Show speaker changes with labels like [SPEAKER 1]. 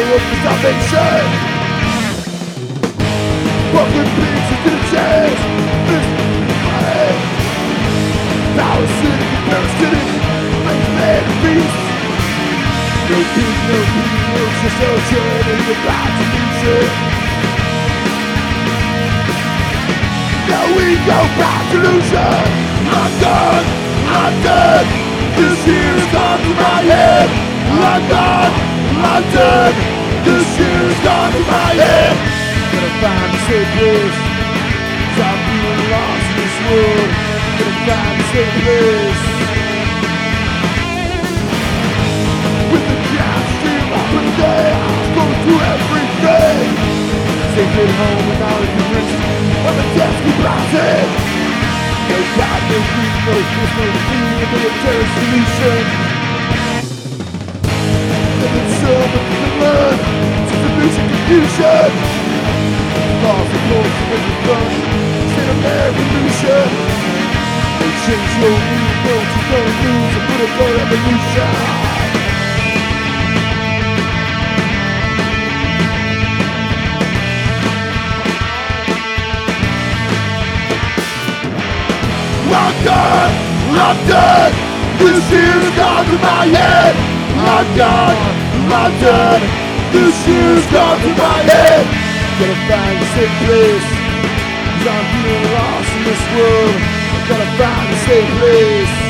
[SPEAKER 1] look for salvation. Broken pieces to the chest. Parasitic, parasitic, man of beast. No peace, no just ocean and the bad solution. Now we go back to illusion. I'm done. This year's gone to my head. I'm done. This year's gone to my head. Gonna find a safe place. 'Cause I'm feeling lost in this world. Gonna find a safe place. With the gas stream up and down, go through everything. Take it home and now you can rest. On the desk keep rising. No God, no greed, no kiss, no food, no military solution. And then some of the learn, distribution, confusion. Lost the course of the fun, state of their revolution. They change your mood, don't you don't lose, and put it for evolution. I'm done. This year's gone to my head. I'm done. This year's gone to my head. Gotta find a safe place. 'Cause I'm feeling lost in this world. Gotta find a safe place.